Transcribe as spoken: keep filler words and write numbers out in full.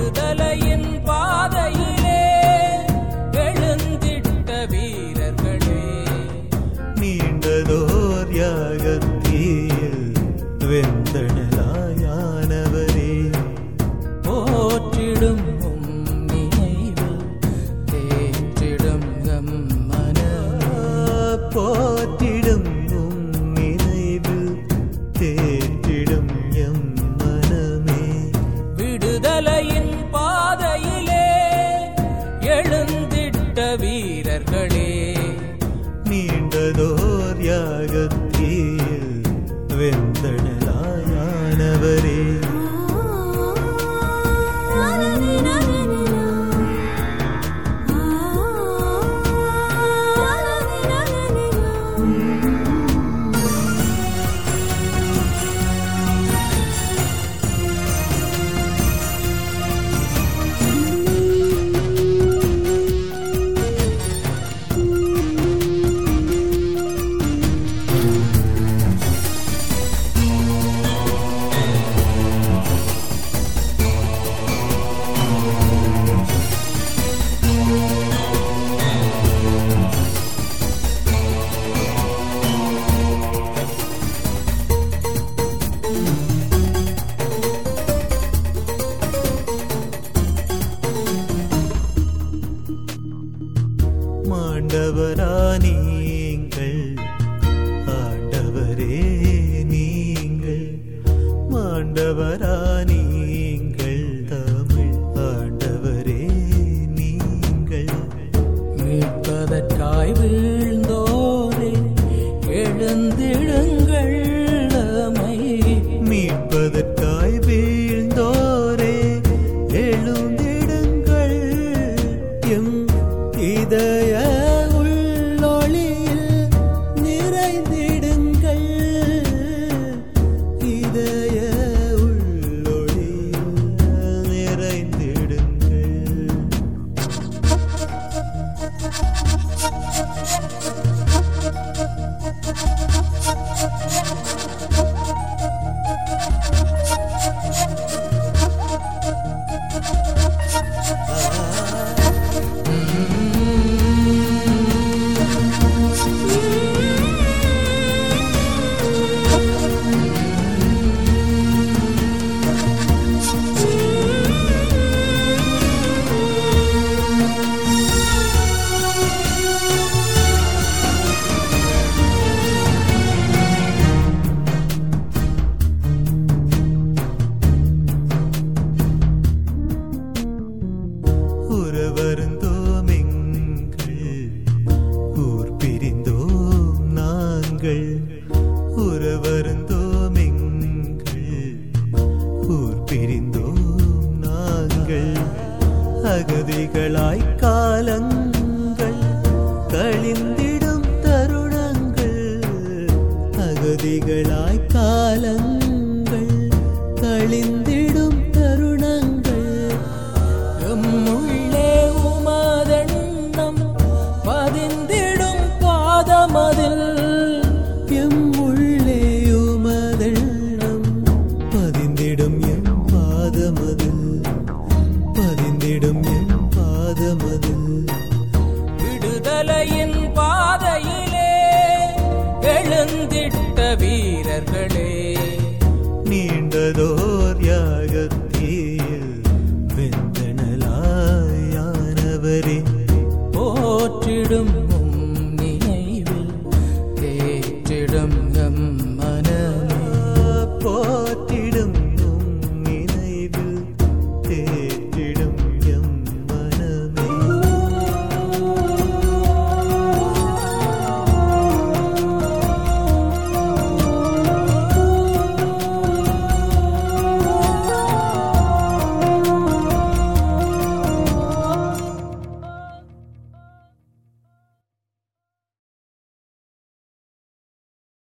விடுதலையின் பாதையிலே எழுந்திட்ட வீரர்களே, நீண்டதோர் யாகத்தில் வெந்தணலாயானவரே, போற்றிடும் உம் நினைவில் தேற்றிடும் எம் மனமே, போற்றிடும் உம் நினைவில் தேற்றிடும் எம் மனமே. விடுதலையின் பாதையிலே எழுந்திட்ட வீரர்களே, நீண்டதோர் யாகத்தில் வெந்தணலாயானவரே, மாண்டவரா நீங்கள், ஆண்டவரே நீங்கள், மாண்டவரா நீங்கள், தமிழ் ஆண்டவரே நீங்கள். மீட்பதற்காய் வீழ்ந்தோரே எழுந்திடுங்கள், அமை மீட்பதற்காய் வீழ்ந்தோரே எழுந்திடுங்கள், எம் இதய உள்ளொளியில் நிறைந்திடுங்கள், இதய உள்ளொளியில் நிறைந்திடுங்கள். உறவருந்தோம் எங்கள், ஊர் பிரிந்தோம் நாங்கள், உறவருந்தோம் எங்கள், ஊர் பிரிந்தோம் நாங்கள். அகதிகளாய் காலங்கள் கழிந்திடும் தருணங்கள், அகதிகளாய் காலங்கள் கழிந்திடும் தருணங்கள். எம்முள்ளே உமதெண்ணம் பதிந்திடும் பாதமதில், எம்முள்ளே உமதெண்ணம் பதிந்திடும் எம் பாதமதில், பதிந்திடும் எம் பாதமதில். விடுதலையின் பாதையிலே எழுந்திட்ட வீரர்களே, நீண்டதோர் யாகத்தில் வெந்தணலாயானவரே, போற்றிடும்